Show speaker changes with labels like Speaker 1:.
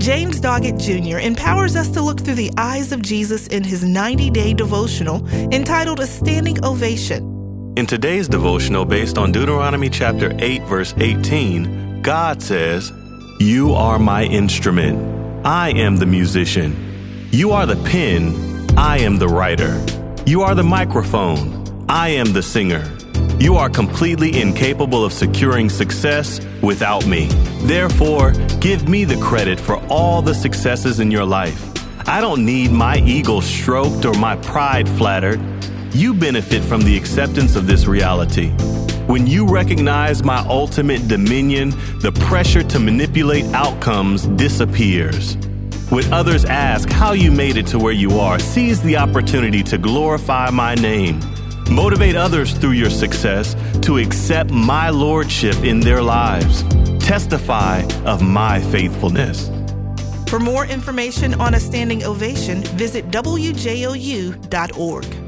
Speaker 1: James Doggett Jr. empowers us to look through the eyes of Jesus in his 90-day devotional entitled A Standing Ovation.
Speaker 2: In today's devotional, based on Deuteronomy chapter 8, verse 18, God says, "You are my instrument. I am the musician. You are the pen. I am the writer. You are the microphone. I am the singer. You are completely incapable of securing success without me. Therefore, give me the credit for all the successes in your life. I don't need my ego stroked or my pride flattered. You benefit from the acceptance of this reality. When you recognize my ultimate dominion, the pressure to manipulate outcomes disappears. When others ask how you made it to where you are, seize the opportunity to glorify my name. Motivate others through your success to accept my lordship in their lives. Testify of my faithfulness."
Speaker 1: For more information on A Standing Ovation, visit WJOU.org.